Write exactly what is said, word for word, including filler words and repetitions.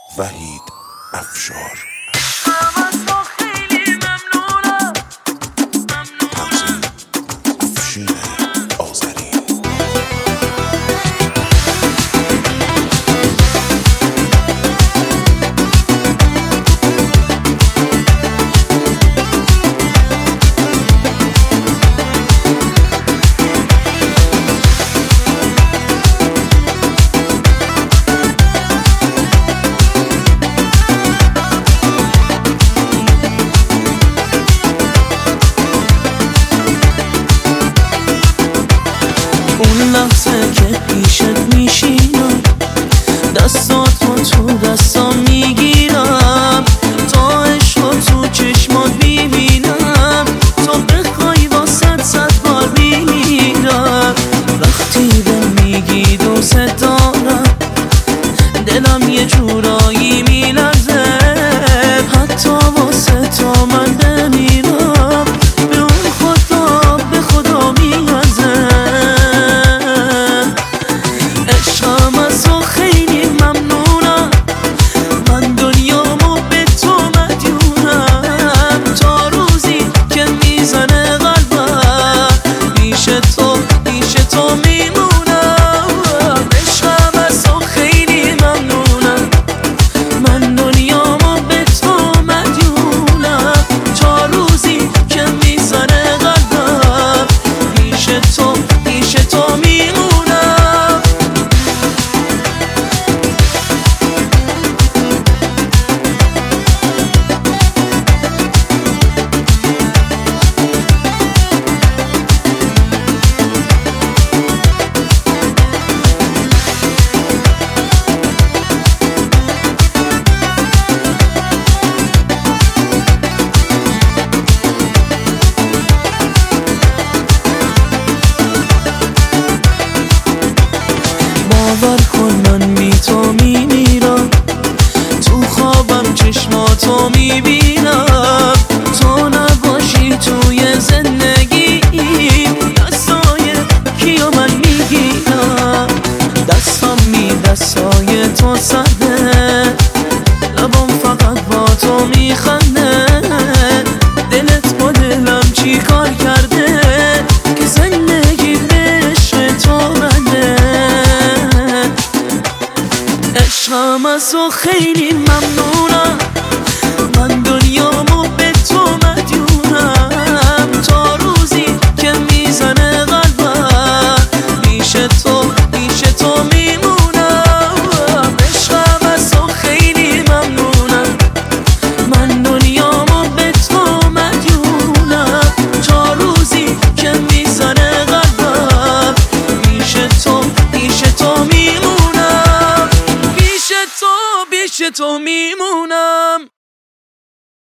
وحید افشار. تنظیم افشین آذری. اون لحظه که پیشت میشینم، دستاتو تو دستام میگیرم، تا عشقو تو چشمات میبینم، تا بخوای واسه صد بار میمیرم. وقتی به میگی دوست دارم، دلم یه جورایی میلرزه، حتی واسه تو من بمیرم، به اون خدا به خدا میارزه. عشقم از تو خیلی ممنونم، من دنیامو به تو مدیونم، تا روزی که میزنه قلبم، پیش تو پیش تو میمونم. عشقم از تو خیلی ممنونم، من دنیامو به تو مدیونم، تا روزی که میزنه قلبم، پیش تو پیش تو میمونم. باور کن من بی تو میمیرم، تو خوابم چشماتو میبینم، تو نباشی توی زندگی، دستای کیو من میگیرم، دستم می دستای تو سرده، لبم فقط با تو میخنده، دلت با دلم چی کار کرده که زندگی به عشق تو رنده. عشقم از تو خیلی ممنونم، من دنیامو به تو مدیونم، تا روزی که میزنه قلبم، پیش تو پیش تو میمونم. عشقم از تو خیلی ممنونم، من دنیامو به تو مدیونم، تا روزی که میزنه قلبم، پیش تو پیش تو میمونم، پیش تو پیش تو میمونم.